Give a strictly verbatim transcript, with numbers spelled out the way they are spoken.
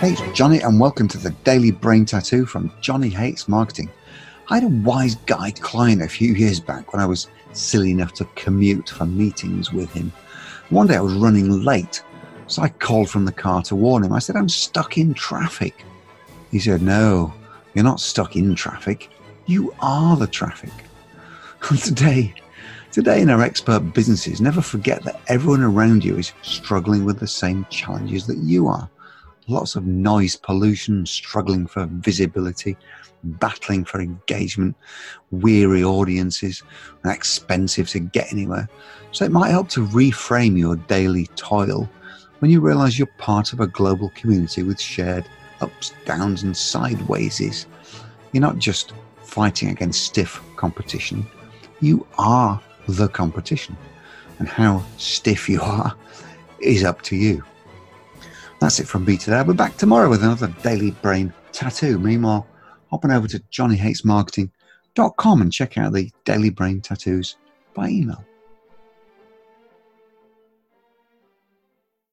Hey, it's Johnny, and welcome to the Daily Brain Tattoo from Johnny Hates Marketing. I had a wise guy client a few years back when I was silly enough to commute for meetings with him. One day I was running late, so I called from the car to warn him. I said, I'm stuck in traffic. He said, no, you're not stuck in traffic. You are the traffic. And today, today in our expert businesses, never forget that everyone around you is struggling with the same challenges that you are. Lots of noise pollution, struggling for visibility, battling for engagement, weary audiences, and expensive to get anywhere. So it might help to reframe your daily toil when you realize you're part of a global community with shared ups, downs, and sidewayses. You're not just fighting against stiff competition. You are the competition. And how stiff you are is up to you. That's it from me today. I'll be back tomorrow with another Daily Brain Tattoo. Meanwhile, hop on over to johnny hates marketing dot com and check out the Daily Brain Tattoos by email.